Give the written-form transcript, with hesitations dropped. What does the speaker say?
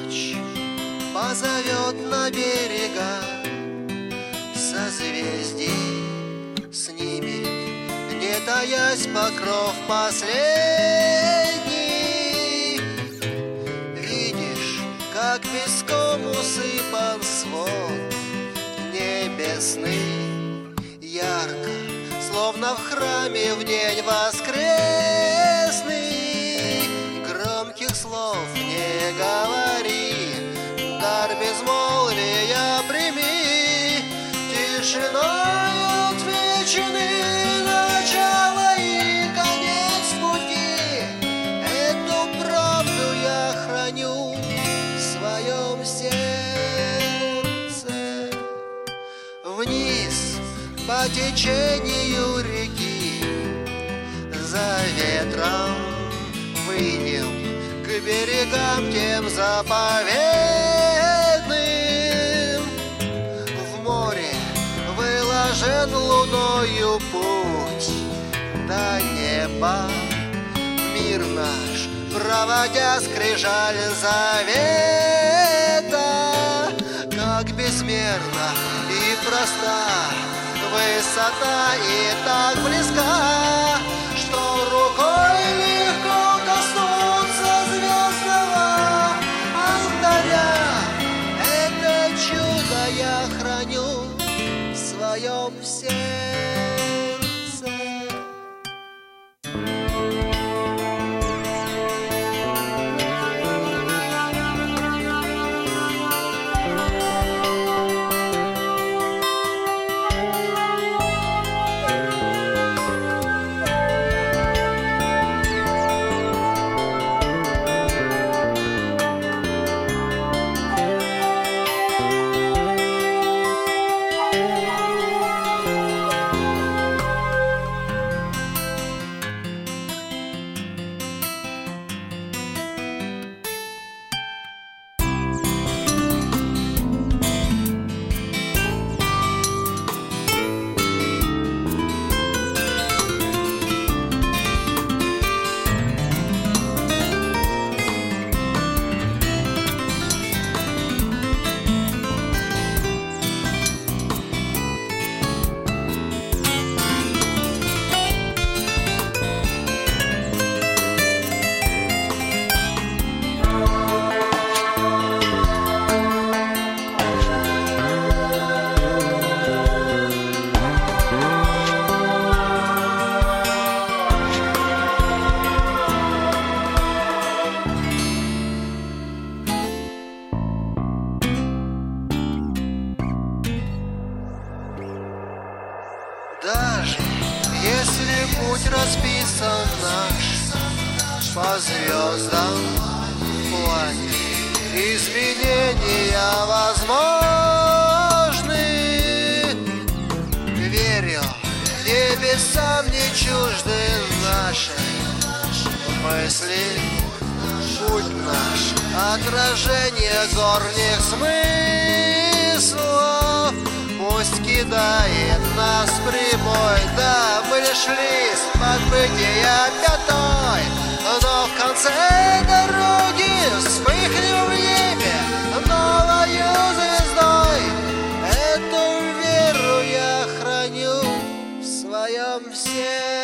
ночь позовет на берега, созвездий снимет, не таясь, покров последний. Видишь, как песком усыпан свод небесный, ярко, словно в храме в день воскресный. Громких слов не говори, дар безмолвия прими, тишиной отвечены начало и конец пути. Эту правду я храню в своем сердце. Вниз по течению реки, за ветром выйдем к берегам тем заповедным. В море выложен луною путь до неба, мир наш проводя скрижаль завета. Как безмерно и проста высота и так близка, что рукой легко коснуться звездного алтаря. Это чудо я храню в своем сердце. Даже если путь расписан наш по звездам в плане, изменения возможны. Верю, небесам не чужды наши мысли. Путь наш — отражение горних смыслов. Пусть кидает нас прибой, да мы лишь лист подбытия пятой, но в конце дороги вспыхнем в небе новою звездой. Эту веру я храню в своем сердце.